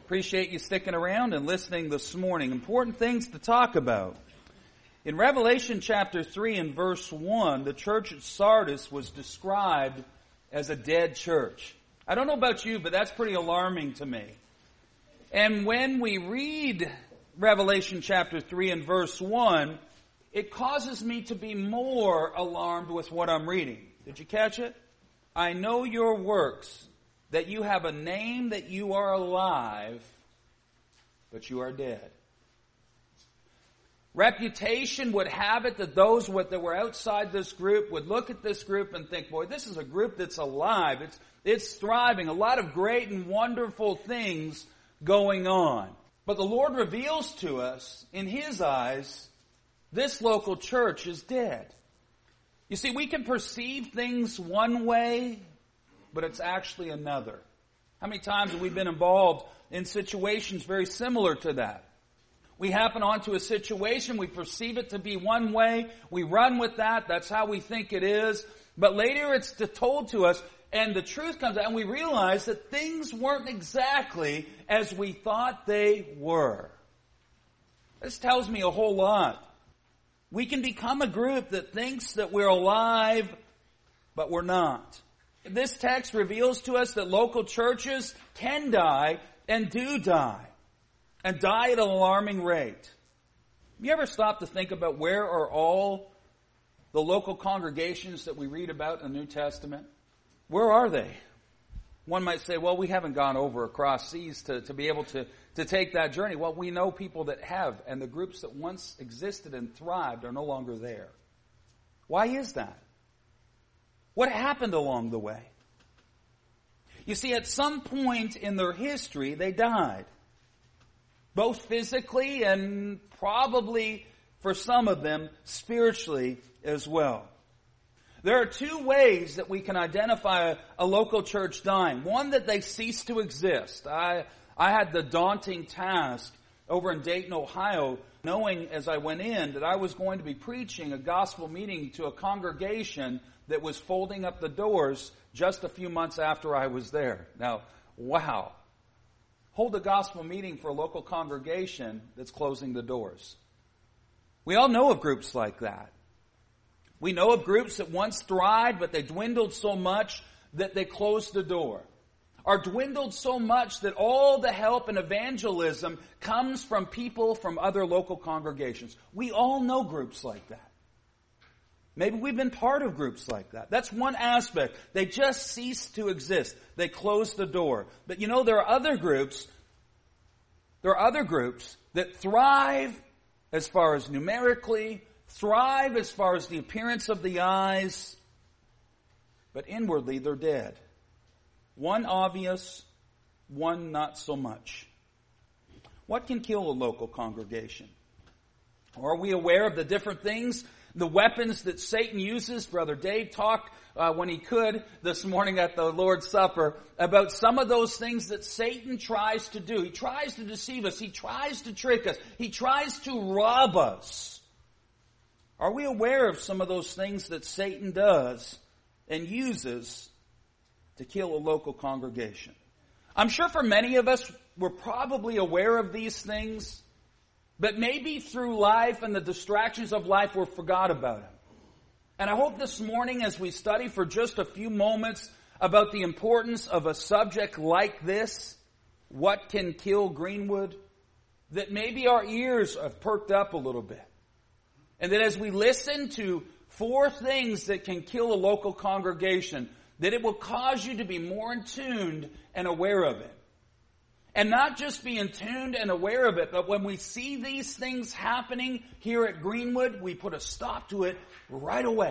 Appreciate you sticking around and listening this morning. Important things to talk about. In Revelation chapter 3 and verse 1, the church at Sardis was described as a dead church. I don't know about you, but that's pretty alarming to me. And when we read Revelation chapter 3 and verse 1, it causes me to be more alarmed with what I'm reading. Did you catch it? I know your works, that you have a name that you are alive, but you are dead. Reputation would have it that those that were outside this group would look at this group and think, boy, this is a group that's alive. It's thriving. A lot of great and wonderful things going on. But the Lord reveals to us, in His eyes, this local church is dead. You see, we can perceive things one way, but it's actually another. How many times have we been involved in situations very similar to that? We happen onto a situation, we perceive it to be one way, we run with that, that's how we think it is, but later it's told to us, and the truth comes out, and we realize that things weren't exactly as we thought they were. This tells me a whole lot. We can become a group that thinks that we're alive, but we're not. This text reveals to us that local churches can die and do die, and die at an alarming rate. Have you ever stopped to think about where are all the local congregations that we read about in the New Testament? Where are they? One might say, well, we haven't gone over across seas to be able to take that journey. Well, we know people that have, and the groups that once existed and thrived are no longer there. Why is that? What happened along the way? You see, at some point in their history, they died. Both physically and probably, for some of them, spiritually as well. There are two ways that we can identify a local church dying. One, that they cease to exist. I had the daunting task over in Dayton, Ohio, knowing as I went in that I was going to be preaching a gospel meeting to a congregation that was folding up the doors just a few months after I was there. Now, wow. Hold a gospel meeting for a local congregation that's closing the doors. We all know of groups like that. We know of groups that once thrived, but they dwindled so much that they closed the door. Or dwindled so much that all the help and evangelism comes from people from other local congregations. We all know groups like that. Maybe we've been part of groups like that. That's one aspect. They just cease to exist. They close the door. But you know, there are other groups that thrive as far as numerically, thrive as far as the appearance of the eyes, but inwardly they're dead. One obvious, one not so much. What can kill a local congregation? Are we aware of the different things, the weapons that Satan uses? Brother Dave talked when he could this morning at the Lord's Supper about some of those things that Satan tries to do. He tries to deceive us. He tries to trick us. He tries to rob us. Are we aware of some of those things that Satan does and uses to kill a local congregation? I'm sure for many of us, we're probably aware of these things, but maybe through life and the distractions of life, we forgot about them. And I hope this morning, as we study for just a few moments about the importance of a subject like this, what can kill Greenwood, that maybe our ears have perked up a little bit. And that as we listen to 4 things that can kill a local congregation, that it will cause you to be more in tune and aware of it. And not just be in tune and aware of it, but when we see these things happening here at Greenwood, we put a stop to it right away.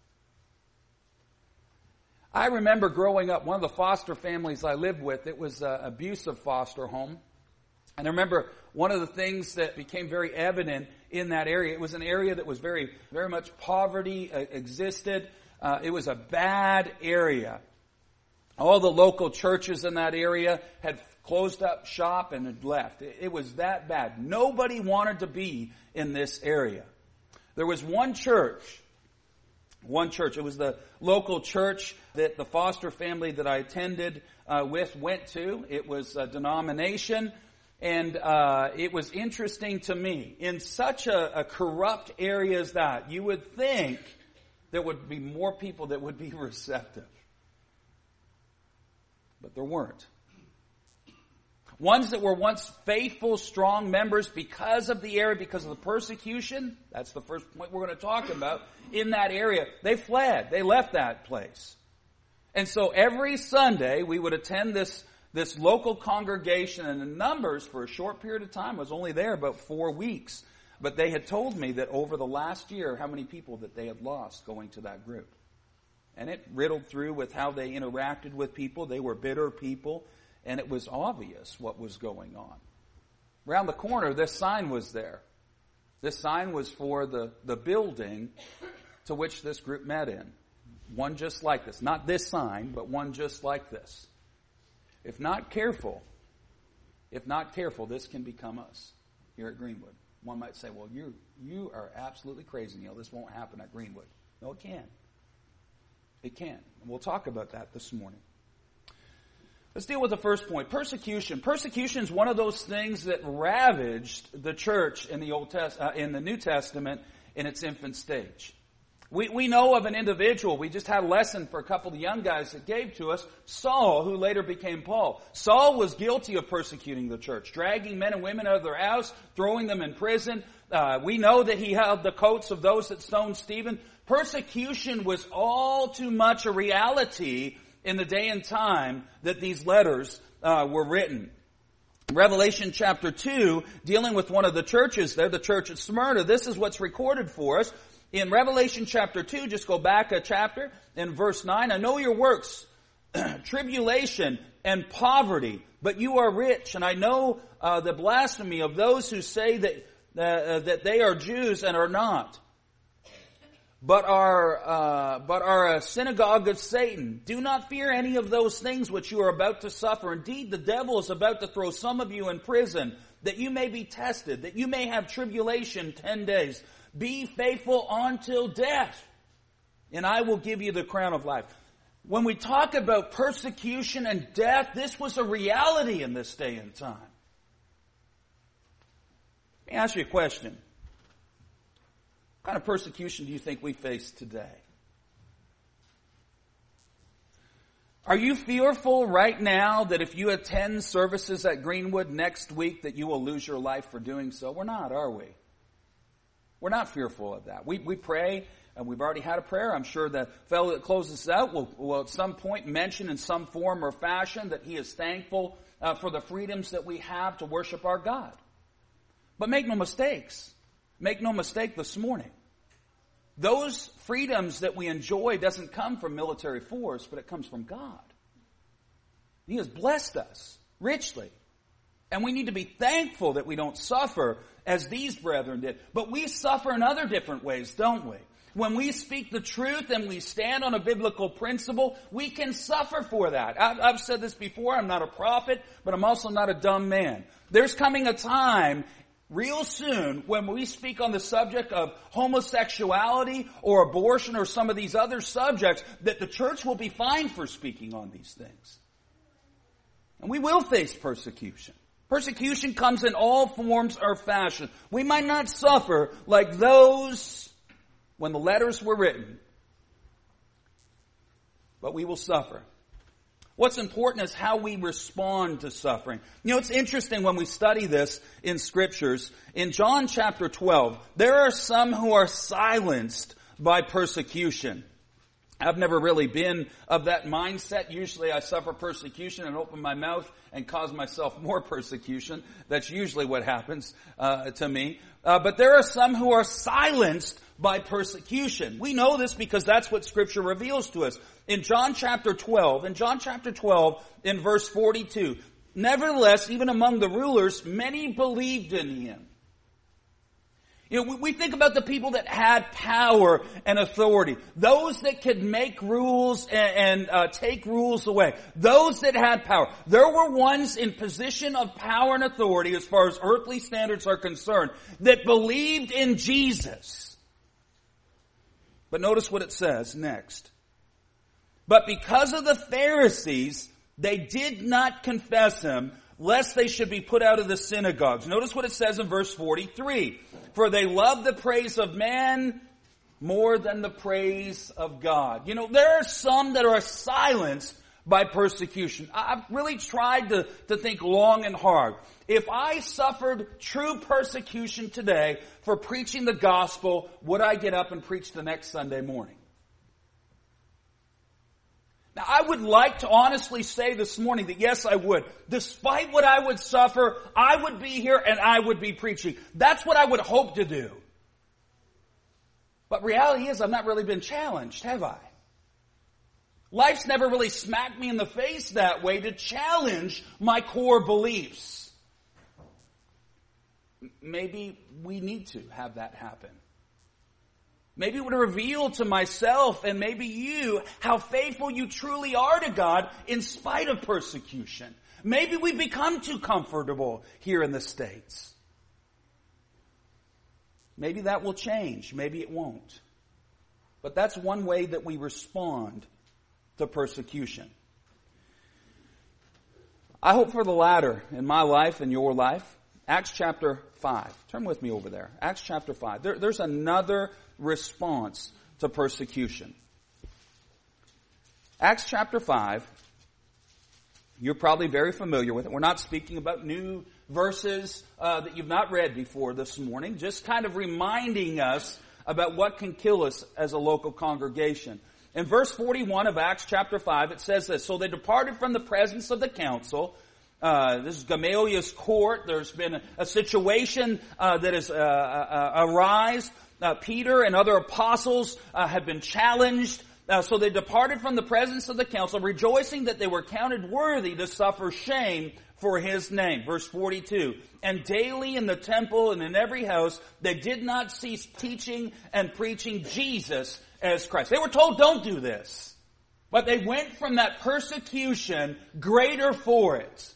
I remember growing up, one of the foster families I lived with, it was an abusive foster home. And I remember one of the things that became very evident in that area, it was an area that was very, very much poverty existed. It was a bad area. All the local churches in that area had closed up shop and had left. It was that bad. Nobody wanted to be in this area. There was one church One church. It was the local church that the foster family that I attended went to. It was a denomination, and it was interesting to me. In such a corrupt area as that, you would think there would be more people that would be receptive. But there weren't. Ones that were once faithful, strong members because of the area, because of the persecution, that's the first point we're going to talk about, in that area, they fled. They left that place. And so every Sunday we would attend this local congregation, and the numbers for a short period of time, I was only there about 4 weeks. But they had told me that over the last year, how many people that they had lost going to that group. And it riddled through with how they interacted with people. They were bitter people. And it was obvious what was going on. Around the corner, this sign was there. This sign was for the building to which this group met in. One just like this. Not this sign, but one just like this. If not careful, this can become us here at Greenwood. One might say, well, you are absolutely crazy, Neil. This won't happen at Greenwood. No, it can. It can. And we'll talk about that this morning. Let's deal with the first point, persecution. Persecution is one of those things that ravaged the church in the New Testament in its infant stage. We know of an individual. We just had a lesson for a couple of young guys that gave to us, Saul, who later became Paul. Saul was guilty of persecuting the church, dragging men and women out of their house, throwing them in prison. We know that he held the coats of those that stoned Stephen. Persecution was all too much a reality in the day and time that these letters were written. Revelation chapter 2, dealing with one of the churches there, the church at Smyrna, this is what's recorded for us. In Revelation chapter 2, just go back a chapter, in verse 9, I know your works, tribulation and poverty, but you are rich, and I know the blasphemy of those who say that they are Jews and are not, but are a synagogue of Satan. Do not fear any of those things which you are about to suffer. Indeed, the devil is about to throw some of you in prison, that you may be tested, that you may have tribulation 10 days. Be faithful until death, and I will give you the crown of life. When we talk about persecution and death, this was a reality in this day and time. Let me ask you a question. What kind of persecution do you think we face today? Are you fearful right now that if you attend services at Greenwood next week that you will lose your life for doing so? We're not, are we? We're not fearful of that. We pray, and we've already had a prayer. I'm sure the fellow that closes out will at some point mention in some form or fashion that he is thankful for the freedoms that we have to worship our God. But make no mistakes. Make no mistake this morning. Those freedoms that we enjoy doesn't come from military force, but it comes from God. He has blessed us richly. And we need to be thankful that we don't suffer as these brethren did. But we suffer in other different ways, don't we? When we speak the truth and we stand on a biblical principle, we can suffer for that. I've said this before, I'm not a prophet, but I'm also not a dumb man. There's coming a time real soon when we speak on the subject of homosexuality or abortion or some of these other subjects that the church will be fined for speaking on these things. And we will face persecution. Persecution comes in all forms or fashion. We might not suffer like those when the letters were written, but we will suffer. What's important is how we respond to suffering. You know, it's interesting when we study this in scriptures. In John chapter 12, there are some who are silenced by persecution. I've never really been of that mindset. Usually I suffer persecution and open my mouth and cause myself more persecution. That's usually what happens to me. But there are some who are silenced by persecution. We know this because that's what Scripture reveals to us. In John chapter 12, in verse 42, nevertheless, even among the rulers, many believed in him. You know, we think about the people that had power and authority. Those that could make rules and take rules away. Those that had power. There were ones in position of power and authority as far as earthly standards are concerned that believed in Jesus. But notice what it says next. But because of the Pharisees, they did not confess him, lest they should be put out of the synagogues. Notice what it says in verse 43. For they love the praise of man more than the praise of God. You know, there are some that are silenced by persecution. I've really tried to think long and hard. If I suffered true persecution today for preaching the gospel, would I get up and preach the next Sunday morning? Now, I would like to honestly say this morning that yes, I would. Despite what I would suffer, I would be here and I would be preaching. That's what I would hope to do. But reality is, I've not really been challenged, have I? Life's never really smacked me in the face that way to challenge my core beliefs. Maybe we need to have that happen. Maybe it would reveal to myself and maybe you how faithful you truly are to God in spite of persecution. Maybe we've become too comfortable here in the States. Maybe that will change. Maybe it won't. But that's one way that we respond to persecution. I hope for the latter in my life and your life. Acts chapter 5. Turn with me over there. Acts chapter 5. There's another response to persecution. Acts chapter 5. You're probably very familiar with it. We're not speaking about new verses that you've not read before this morning. Just kind of reminding us about what can kill us as a local congregation. In verse 41 of Acts chapter 5, it says this. So they departed from the presence of the council. This is Gamaliel's court. There's been a situation that has arise. Peter and other apostles have been challenged. So they departed from the presence of the council, rejoicing that they were counted worthy to suffer shame for his name. Verse 42. And daily in the temple and in every house, they did not cease teaching and preaching Jesus as Christ. They were told, don't do this. But they went from that persecution greater for it.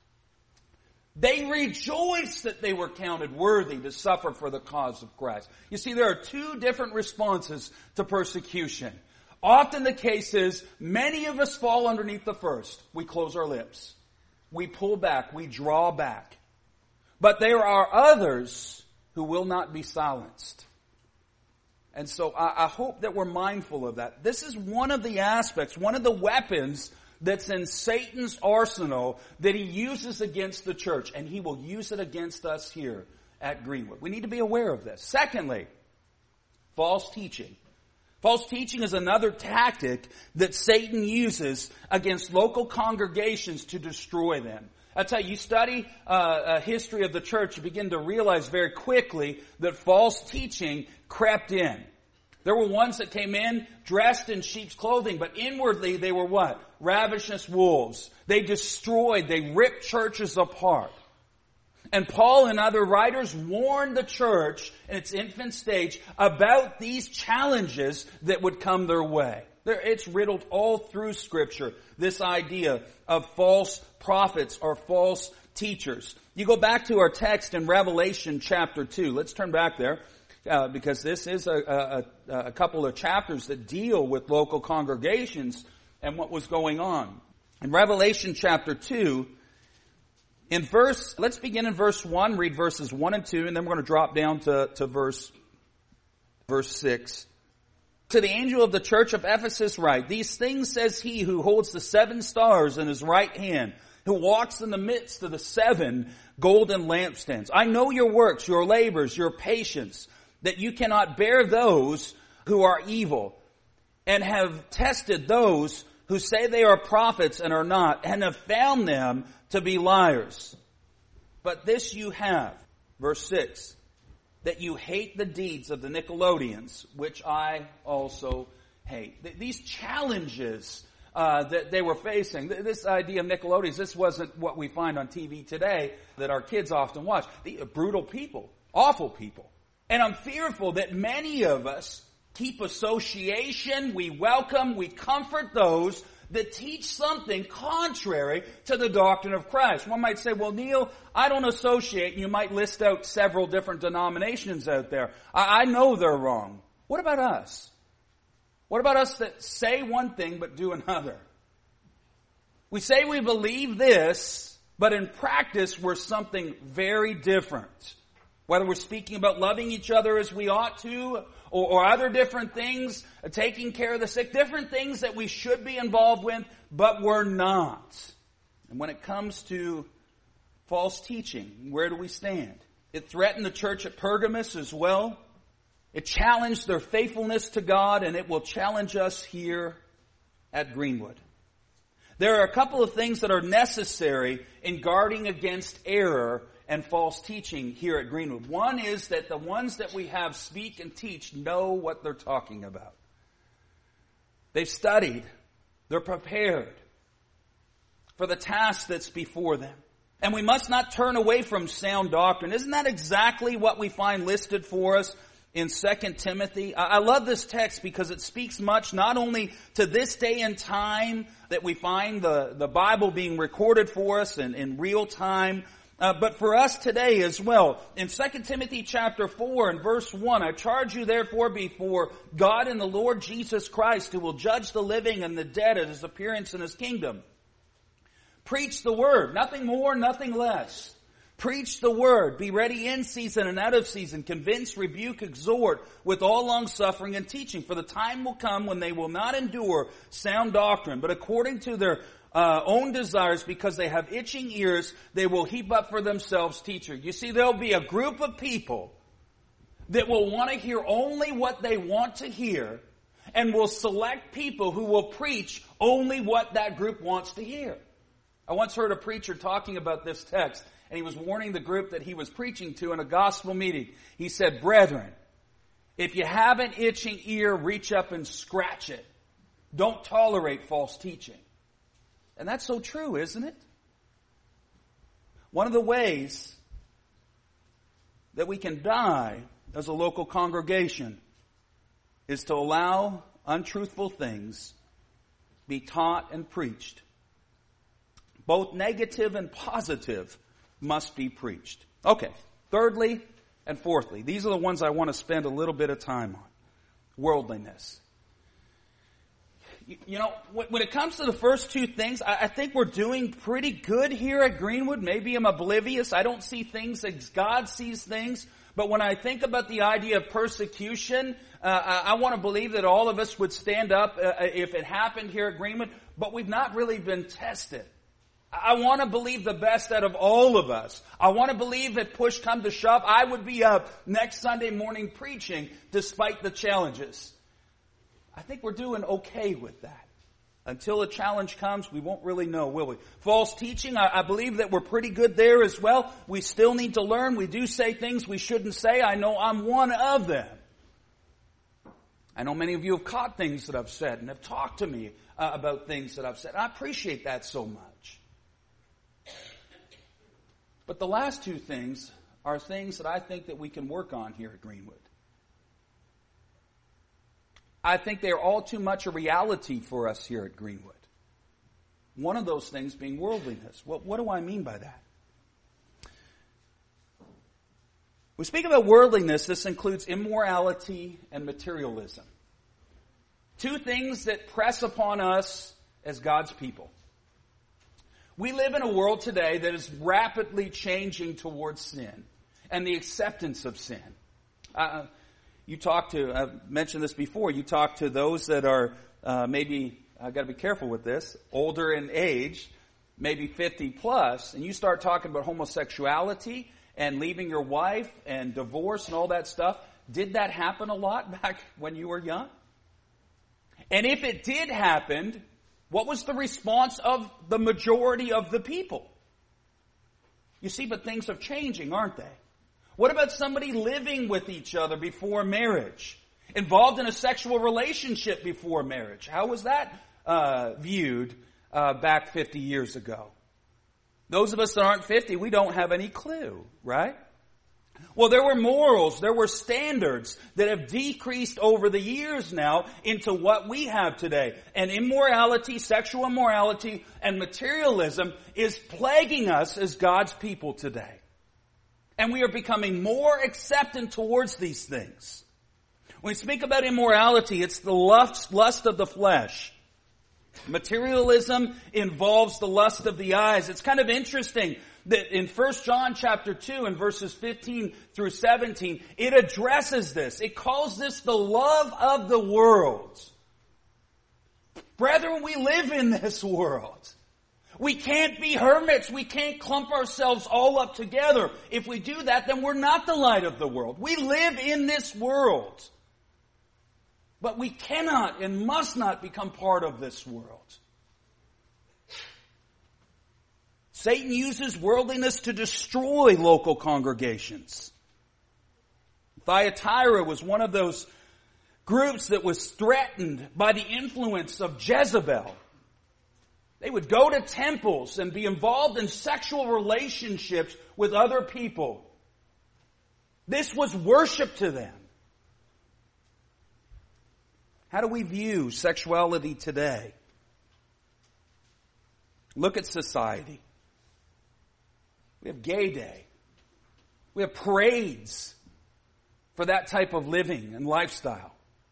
They rejoiced that they were counted worthy to suffer for the cause of Christ. You see, there are two different responses to persecution. Often the case is, many of us fall underneath the first. We close our lips. We pull back. We draw back. But there are others who will not be silenced. And so I hope that we're mindful of that. This is one of the aspects, one of the weapons that's in Satan's arsenal that he uses against the church. And he will use it against us here at Greenwood. We need to be aware of this. Secondly, false teaching. False teaching is another tactic that Satan uses against local congregations to destroy them. I tell you, you study a history of the church, you begin to realize very quickly that false teaching crept in. There were ones that came in dressed in sheep's clothing, but inwardly they were what? Ravenous wolves. They destroyed, they ripped churches apart. And Paul and other writers warned the church in its infant stage about these challenges that would come their way. It's riddled all through Scripture, this idea of false prophets or false teachers. You go back to our text in Revelation chapter 2. Let's turn back there because this is a couple of chapters that deal with local congregations and what was going on. In Revelation chapter 2, let's begin in verse 1, read verses 1 and 2, and then we're going to drop down to verse 6. To the angel of the church of Ephesus write, these things says he who holds the 7 stars in his right hand, who walks in the midst of the 7 golden lampstands. I know your works, your labors, your patience, that you cannot bear those who are evil, and have tested those who say they are prophets and are not, and have found them to be liars. But this you have, verse 6, that you hate the deeds of the Nicolaitans, which I also hate. These challenges that they were facing, this idea of Nicolaitans, this wasn't what we find on TV today that our kids often watch. Brutal people, awful people. And I'm fearful that many of us keep association, we welcome, we comfort those that teach something contrary to the doctrine of Christ. One might say, well, Neil, I don't associate, and you might list out several different denominations out there. I know they're wrong. What about us? What about us that say one thing but do another? We say we believe this, but in practice we're something very different. Whether we're speaking about loving each other as we ought to, or other different things, taking care of the sick, different things that we should be involved with, but we're not. And when it comes to false teaching, where do we stand? It threatened the church at Pergamos as well. It challenged their faithfulness to God, and it will challenge us here at Greenwood. There are a couple of things that are necessary in guarding against error and false teaching here at Greenwood. One is that the ones that we have speak and teach know what they're talking about. They've studied. They're prepared for the task that's before them. And we must not turn away from sound doctrine. Isn't that exactly what we find listed for us in 2 Timothy? I love this text because it speaks much not only to this day and time that we find the Bible being recorded for us in real time, but for us today as well. In 2 Timothy chapter 4 and verse 1, I charge you therefore before God and the Lord Jesus Christ, who will judge the living and the dead at His appearance in His kingdom. Preach the word, nothing more, nothing less. Preach the word. Be ready in season and out of season. Convince, rebuke, exhort with all longsuffering and teaching. For the time will come when they will not endure sound doctrine, but according to their own desires, because they have itching ears, they will heap up for themselves teachers. You see, there'll be a group of people that will want to hear only what they want to hear, and will select people who will preach only what that group wants to hear. I once heard a preacher talking about this text, and he was warning the group that he was preaching to in a gospel meeting. He said, "Brethren, if you have an itching ear, reach up and scratch it. Don't tolerate false teaching." And that's so true, isn't it? One of the ways that we can die as a local congregation is to allow untruthful things be taught and preached. Both negative and positive must be preached. Okay, thirdly and fourthly, these are the ones I want to spend a little bit of time on. Worldliness. You know, when it comes to the first two things, I think we're doing pretty good here at Greenwood. Maybe I'm oblivious. I don't see things as God sees things. But when I think about the idea of persecution, I want to believe that all of us would stand up if it happened here at Greenwood. But we've not really been tested. I want to believe the best out of all of us. I want to believe that push come to shove, I would be up next Sunday morning preaching despite the challenges. I think we're doing okay with that. Until a challenge comes, we won't really know, will we? False teaching, I believe that we're pretty good there as well. We still need to learn. We do say things we shouldn't say. I know I'm one of them. I know many of you have caught things that I've said and have talked to me about things that I've said. I appreciate that so much. But the last two things are things that I think that we can work on here at Greenwood. I think they are all too much a reality for us here at Greenwood. One of those things being worldliness. What do I mean by that? We speak about worldliness. This includes immorality and materialism. Two things that press upon us as God's people. We live in a world today that is rapidly changing towards sin and the acceptance of sin. I've mentioned this before, you talk to those that are maybe, I've got to be careful with this, older in age, maybe 50 plus, and you start talking about homosexuality and leaving your wife and divorce and all that stuff. Did that happen a lot back when you were young? And if it did happen, what was the response of the majority of the people? You see, but things are changing, aren't they? What about somebody living with each other before marriage? Involved in a sexual relationship before marriage? How was that viewed back 50 years ago? Those of us that aren't 50, we don't have any clue, right? Well, there were morals, there were standards that have decreased over the years now into what we have today. And immorality, sexual immorality, and materialism is plaguing us as God's people today. And we are becoming more acceptant towards these things. When we speak about immorality, it's the lust of the flesh. Materialism involves the lust of the eyes. It's kind of interesting that in 1 John chapter 2 and verses 15 through 17, it addresses this. It calls this the love of the world. Brethren, we live in this world. We can't be hermits. We can't clump ourselves all up together. If we do that, then we're not the light of the world. We live in this world. But we cannot and must not become part of this world. Satan uses worldliness to destroy local congregations. Thyatira was one of those groups that was threatened by the influence of Jezebel. They would go to temples and be involved in sexual relationships with other people. This was worship to them. How do we view sexuality today? Look at society. We have Gay Day. We have parades for that type of living and lifestyle.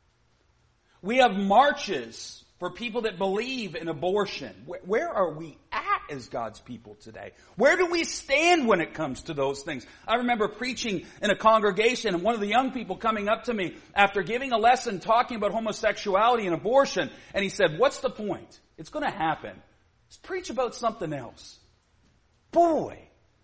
We have marches for people that believe in abortion. Where are we at as God's people today? Where do we stand when it comes to those things? I remember preaching in a congregation and one of the young people coming up to me after giving a lesson talking about homosexuality and abortion, and he said, "What's the point? It's going to happen. Let's preach about something else." Boy,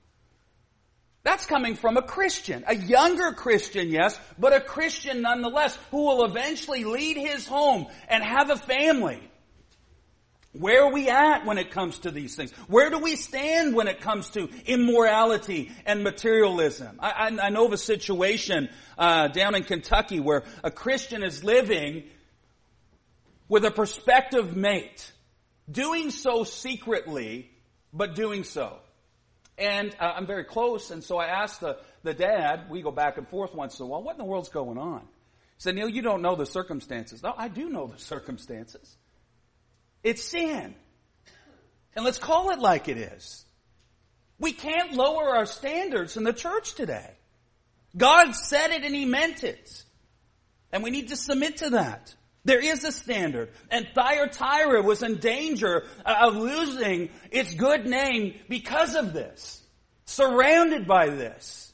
that's coming from a Christian. A younger Christian, yes, but a Christian nonetheless, who will eventually lead his home and have a family. Where are we at when it comes to these things? Where do we stand when it comes to immorality and materialism? I know of a situation down in Kentucky where a Christian is living with a prospective mate, doing so secretly, but doing so. And I'm very close, and so I asked the dad, we go back and forth once in a while, what in the world's going on? He said, "Neil, you don't know the circumstances." No, I do know the circumstances. It's sin. And let's call it like it is. We can't lower our standards in the church today. God said it and He meant it. And we need to submit to that. There is a standard. And Thyatira was in danger of losing its good name because of this. Surrounded by this.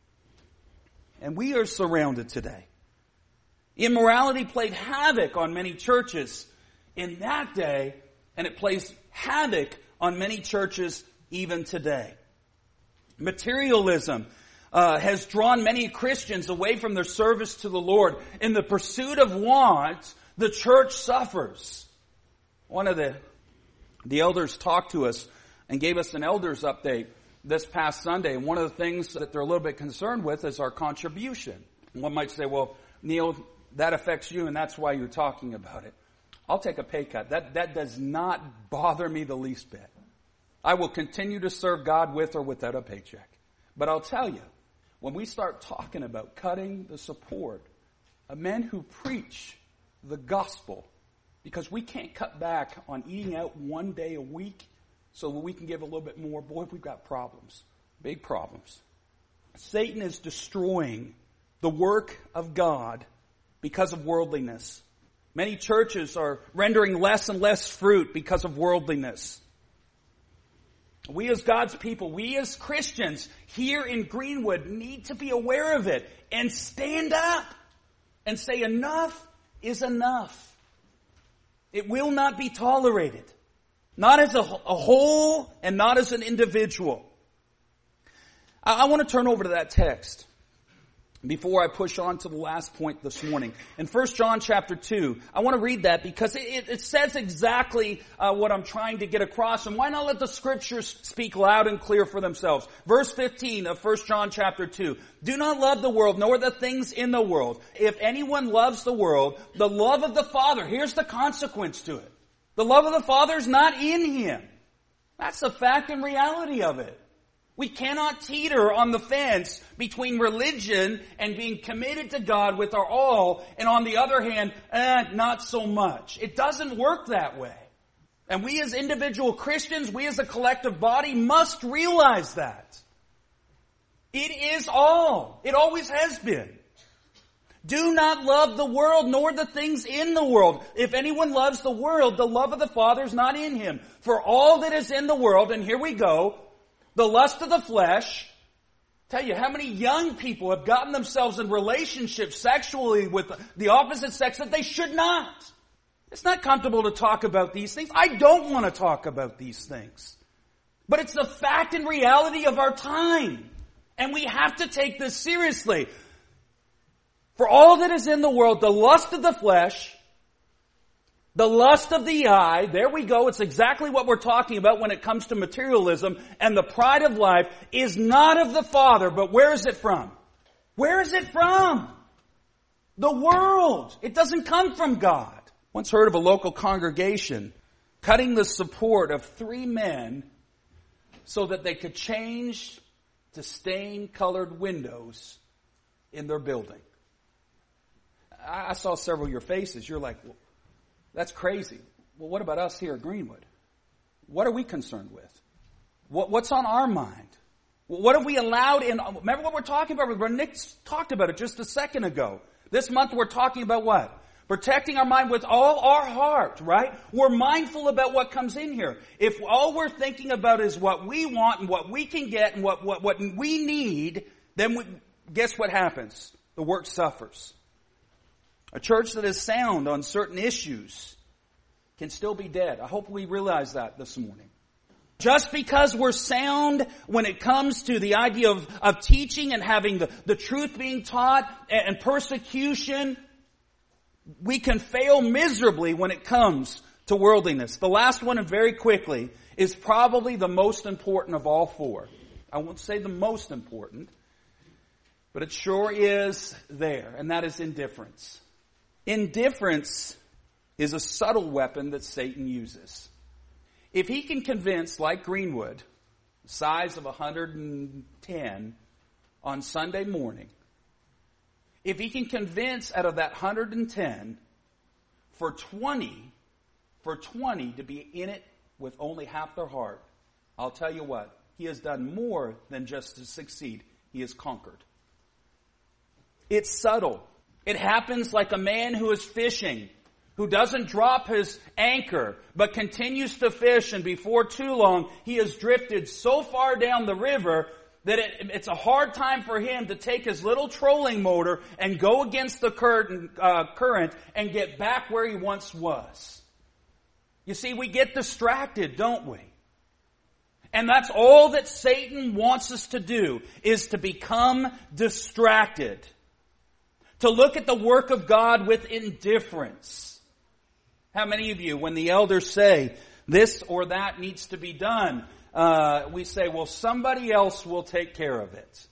And we are surrounded today. Immorality played havoc on many churches in that day, and it plays havoc on many churches even today. Materialism has drawn many Christians away from their service to the Lord. In the pursuit of want, the church suffers. One of the elders talked to us and gave us an elders update this past Sunday. And one of the things that they're a little bit concerned with is our contribution. And one might say, "Well, Neil, that affects you and that's why you're talking about it." I'll take a pay cut. That does not bother me the least bit. I will continue to serve God with or without a paycheck. But I'll tell you, when we start talking about cutting the support of men who preach the gospel, because we can't cut back on eating out one day a week so that we can give a little bit more, boy, we've got problems. Big problems. Satan is destroying the work of God because of worldliness. Many churches are rendering less and less fruit because of worldliness. We as God's people, we as Christians here in Greenwood need to be aware of it and stand up and say enough is enough. It will not be tolerated. Not as a whole and not as an individual. I want to turn over to that text before I push on to the last point this morning. In 1 John chapter 2, I want to read that because it says exactly what I'm trying to get across. And why not let the scriptures speak loud and clear for themselves? Verse 15 of 1 John chapter 2. "Do not love the world, nor the things in the world. If anyone loves the world, the love of the Father," here's the consequence to it. The love of the Father is not in him. That's the fact and reality of it. We cannot teeter on the fence between religion and being committed to God with our all, and on the other hand, not so much. It doesn't work that way. And we as individual Christians, we as a collective body must realize that. It is all. It always has been. Do not love the world, nor the things in the world. If anyone loves the world, the love of the Father is not in him. For all that is in the world, and here we go, the lust of the flesh. Tell you, how many young people have gotten themselves in relationships sexually with the opposite sex that they should not? It's not comfortable to talk about these things. I don't want to talk about these things. But it's the fact and reality of our time. And we have to take this seriously. For all that is in the world, the lust of the flesh, the lust of the eye, there we go, it's exactly what we're talking about when it comes to materialism, and the pride of life is not of the Father, but where is it from? Where is it from? The world. It doesn't come from God. Once heard of a local congregation cutting the support of 3 men so that they could change to stain-colored windows in their building. I saw several of your faces. You're like, well, that's crazy. Well, what about us here at Greenwood? What are we concerned with? What's on our mind? What have we allowed in? Remember what we're talking about? Nick talked about it just a second ago. This month we're talking about what? Protecting our mind with all our heart, right? We're mindful about what comes in here. If all we're thinking about is what we want and what we can get and what we need, then guess what happens? The work suffers. A church that is sound on certain issues can still be dead. I hope we realize that this morning. Just because we're sound when it comes to the idea of teaching and having the truth being taught and persecution, we can fail miserably when it comes to worldliness. The last one, and very quickly, is probably the most important of all 4. I won't say the most important, but it sure is there, and that is indifference. Indifference is a subtle weapon that Satan uses. If he can convince, like Greenwood, the size of 110 on Sunday morning, if he can convince out of that 110 for 20 to be in it with only half their heart, I'll tell you what, he has done more than just to succeed. He has conquered. It's subtle. It happens like a man who is fishing, who doesn't drop his anchor, but continues to fish, and before too long, he has drifted so far down the river that it's a hard time for him to take his little trolling motor and go against the current and get back where he once was. You see, we get distracted, don't we? And that's all that Satan wants us to do, is to become distracted. To look at the work of God with indifference. How many of you, when the elders say this or that needs to be done, we say, well, somebody else will take care of it.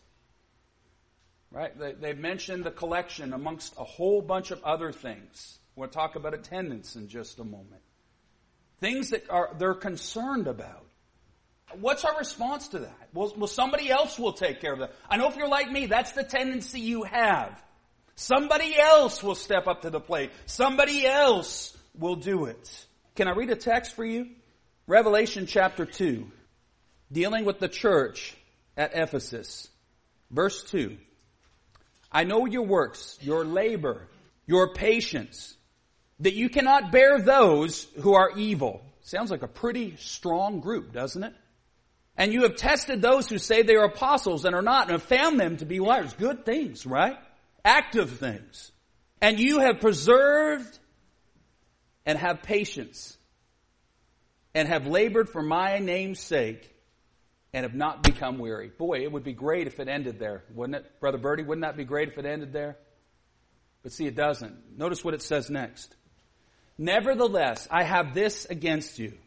Right? They've mentioned the collection amongst a whole bunch of other things. We'll talk about attendance in just a moment. Things that they're concerned about. What's our response to that? Well, somebody else will take care of that. I know if you're like me, that's the tendency you have. Somebody else will step up to the plate. Somebody else will do it. Can I read a text for you? Revelation chapter 2, dealing with the church at Ephesus. Verse 2. I know your works, your labor, your patience, that you cannot bear those who are evil. Sounds like a pretty strong group, doesn't it? And you have tested those who say they are apostles and are not, and have found them to be liars. Good things, right? Active things. And you have preserved and have patience and have labored for my name's sake and have not become weary. Boy, it would be great if it ended there, wouldn't it? Brother Bertie, wouldn't that be great if it ended there? But see, it doesn't. Notice what it says next. Nevertheless, I have this against you.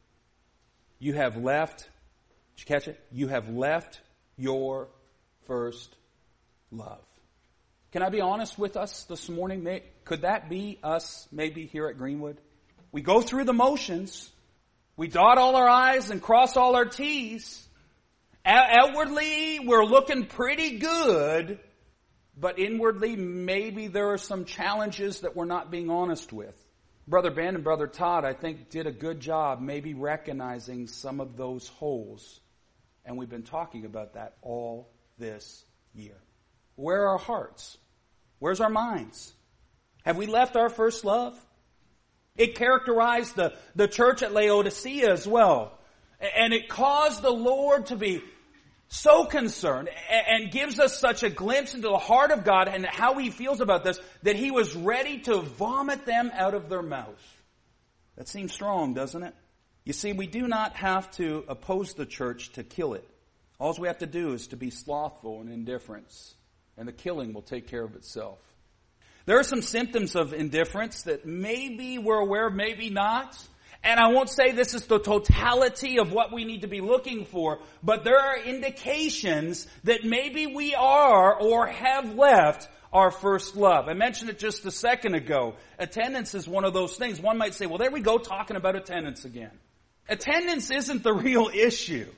You have left, did you catch it? You have left your first love. Can I be honest with us this morning? Could that be us maybe here at Greenwood? We go through the motions. We dot all our I's and cross all our T's. Outwardly, we're looking pretty good. But inwardly, maybe there are some challenges that we're not being honest with. Brother Ben and Brother Todd, I think, did a good job maybe recognizing some of those holes. And we've been talking about that all this year. Where are our hearts? Where's our minds? Have we left our first love? It characterized the church at Laodicea as well. And it caused the Lord to be so concerned and gives us such a glimpse into the heart of God and how He feels about this that He was ready to vomit them out of their mouth. That seems strong, doesn't it? You see, we do not have to oppose the church to kill it. All we have to do is to be slothful and indifference, and the killing will take care of itself. There are some symptoms of indifference that maybe we're aware of, maybe not. And I won't say this is the totality of what we need to be looking for, but there are indications that maybe we are or have left our first love. I mentioned it just a second ago. Attendance is one of those things. One might say, well, there we go talking about attendance again. Attendance isn't the real issue.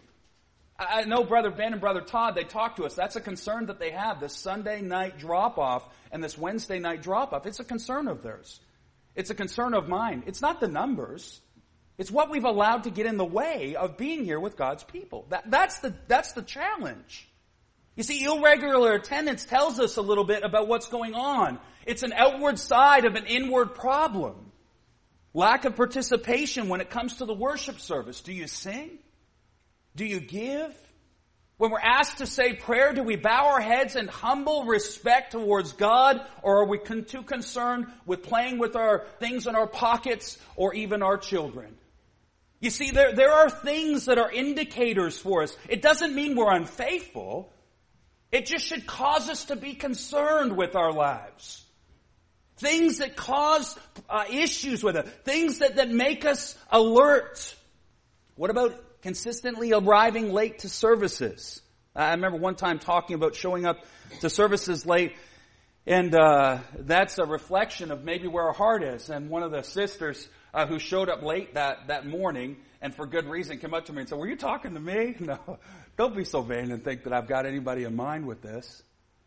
I know Brother Ben and Brother Todd, they talk to us. That's a concern that they have, this Sunday night drop-off and this Wednesday night drop-off. It's a concern of theirs. It's a concern of mine. It's not the numbers. It's what we've allowed to get in the way of being here with God's people. That's the challenge. You see, irregular attendance tells us a little bit about what's going on. It's an outward side of an inward problem. Lack of participation when it comes to the worship service. Do you sing? Do you give? When we're asked to say prayer, do we bow our heads in humble respect towards God, or are we too concerned with playing with our things in our pockets or even our children? You see, there are things that are indicators for us. It doesn't mean we're unfaithful. It just should cause us to be concerned with our lives. Things that cause issues with it. Things that make us alert. What about consistently arriving late to services? I remember one time talking about showing up to services late, and that's a reflection of maybe where our heart is. And one of the sisters who showed up late that morning, and for good reason, came up to me and said, "Were you talking to me?" No, don't be so vain and think that I've got anybody in mind with this.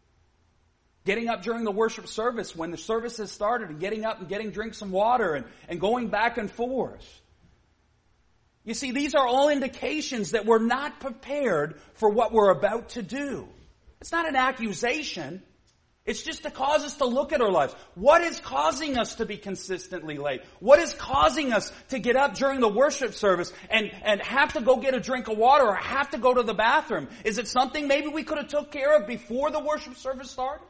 Getting up during the worship service when the service has started, and getting up and getting drinks and water and going back and forth. You see, these are all indications that we're not prepared for what we're about to do. It's not an accusation. It's just to cause us to look at our lives. What is causing us to be consistently late? What is causing us to get up during the worship service and have to go get a drink of water or have to go to the bathroom? Is it something maybe we could have took care of before the worship service started?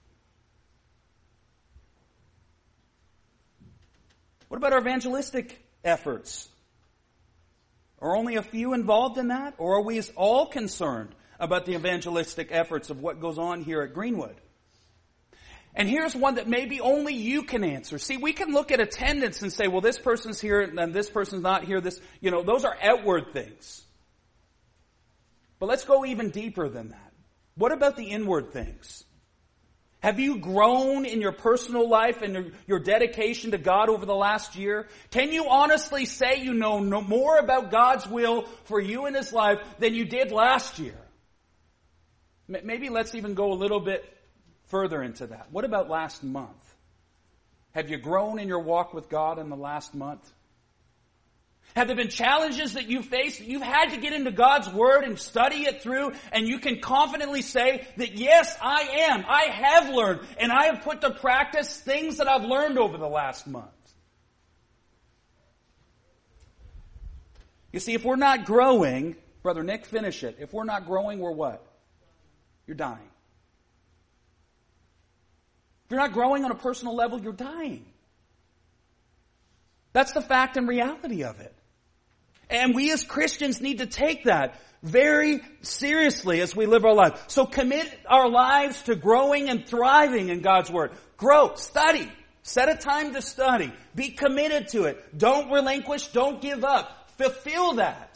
What about our evangelistic efforts? Are only a few involved in that? Or are we all concerned about the evangelistic efforts of what goes on here at Greenwood? And here's one that maybe only you can answer. See, we can look at attendance and say, well, this person's here and this person's not here. Those are outward things. But let's go even deeper than that. What about the inward things? Have you grown in your personal life and your dedication to God over the last year? Can you honestly say you know more about God's will for you in His life than you did last year? Maybe let's even go a little bit further into that. What about last month? Have you grown in your walk with God in the last month? Have there been challenges that you faced that you've had to get into God's Word and study it through, and you can confidently say that, yes, I have learned, and I have put to practice things that I've learned over the last month? You see, if we're not growing, Brother Nick, finish it. If we're not growing, we're what? You're dying. If you're not growing on a personal level, you're dying. That's the fact and reality of it. And we as Christians need to take that very seriously as we live our lives. So commit our lives to growing and thriving in God's Word. Grow, study, set a time to study. Be committed to it. Don't relinquish, don't give up. Fulfill that.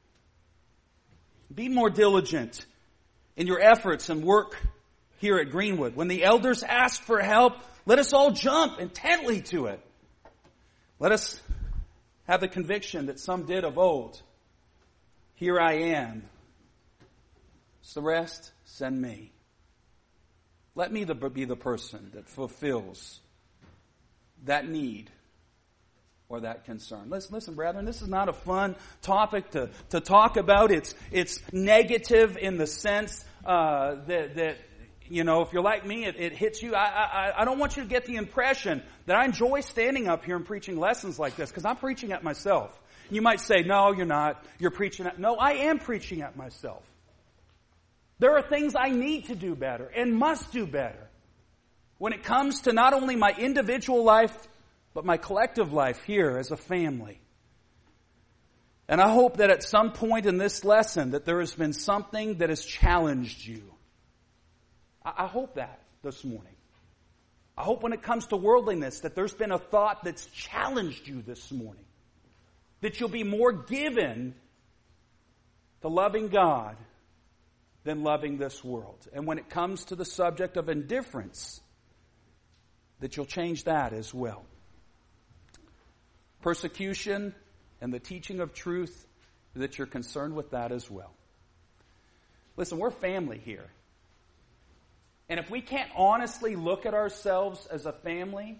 Be more diligent in your efforts and work here at Greenwood. When the elders ask for help, let us all jump intently to it. Let us have the conviction that some did of old. Here I am. It's the rest, send me. Let me be the person that fulfills that need or that concern. Listen, brethren, this is not a fun topic to talk about. It's negative in the sense that if you're like me, it hits you. I don't want you to get the impression that I enjoy standing up here and preaching lessons like this, because I'm preaching at myself. You might say, no, you're not. You're preaching at... No, I am preaching at myself. There are things I need to do better and must do better when it comes to not only my individual life, but my collective life here as a family. And I hope that at some point in this lesson that there has been something that has challenged you. I hope that this morning. I hope when it comes to worldliness that there's been a thought that's challenged you this morning. That you'll be more given to loving God than loving this world. And when it comes to the subject of indifference, that you'll change that as well. Persecution and the teaching of truth, that you're concerned with that as well. Listen, we're family here. And if we can't honestly look at ourselves as a family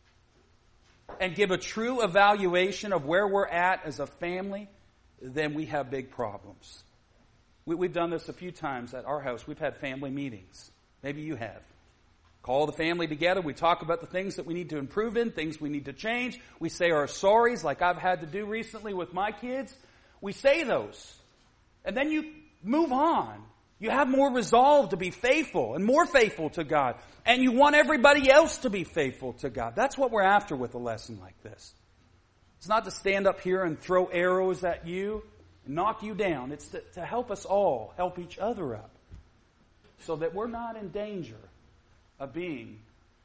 and give a true evaluation of where we're at as a family, then we have big problems. We've done this a few times at our house. We've had family meetings. Maybe you have. Call the family together. We talk about the things that we need to improve in, things we need to change. We say our sorries, like I've had to do recently with my kids. We say those. And then you move on. You have more resolve to be faithful and more faithful to God. And you want everybody else to be faithful to God. That's what we're after with a lesson like this. It's not to stand up here and throw arrows at you and knock you down. It's to help us all help each other up so that we're not in danger of being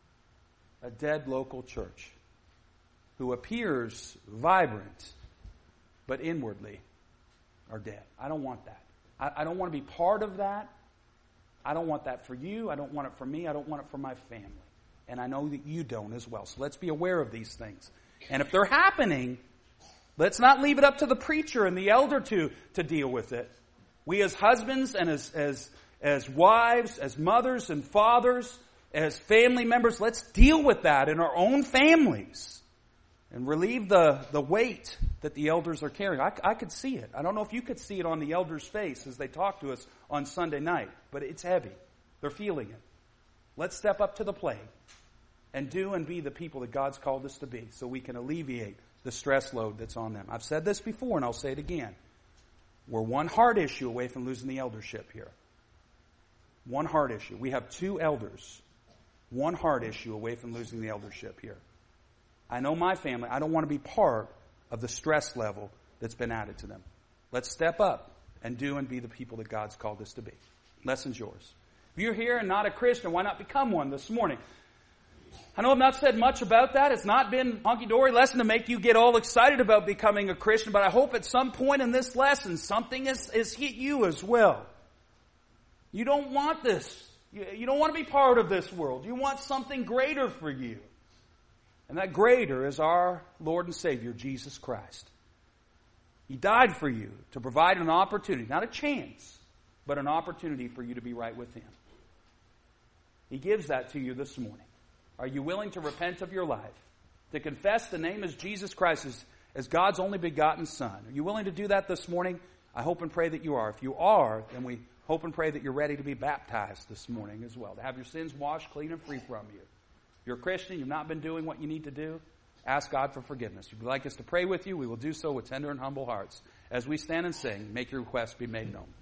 a dead local church who appears vibrant but inwardly are dead. I don't want that. I don't want to be part of that. I don't want that for you. I don't want it for me. I don't want it for my family. And I know that you don't as well. So let's be aware of these things. And if they're happening, let's not leave it up to the preacher and the elder to deal with it. We as husbands and as wives, as mothers and fathers, as family members, let's deal with that in our own families and relieve the weight that the elders are carrying. I could see it. I don't know if you could see it on the elders' face as they talk to us on Sunday night, but it's heavy. They're feeling it. Let's step up to the plate and do and be the people that God's called us to be so we can alleviate the stress load that's on them. I've said this before and I'll say it again. We're one heart issue away from losing the eldership here. One heart issue. We have 2 elders. One heart issue away from losing the eldership here. I know my family, I don't want to be part of the stress level that's been added to them. Let's step up and do and be the people that God's called us to be. Lesson's yours. If you're here and not a Christian, why not become one this morning? I know I've not said much about that. It's not been hunky-dory lesson to make you get all excited about becoming a Christian, but I hope at some point in this lesson something has hit you as well. You don't want this. You don't want to be part of this world. You want something greater for you. And that greater is our Lord and Savior, Jesus Christ. He died for you to provide an opportunity, not a chance, but an opportunity for you to be right with Him. He gives that to you this morning. Are you willing to repent of your life? To confess the name of Jesus Christ as God's only begotten Son? Are you willing to do that this morning? I hope and pray that you are. If you are, then we hope and pray that you're ready to be baptized this morning as well. To have your sins washed clean and free from you. If you're a Christian, you've not been doing what you need to do, ask God for forgiveness. If you'd like us to pray with you, we will do so with tender and humble hearts. As we stand and sing, make your requests be made known.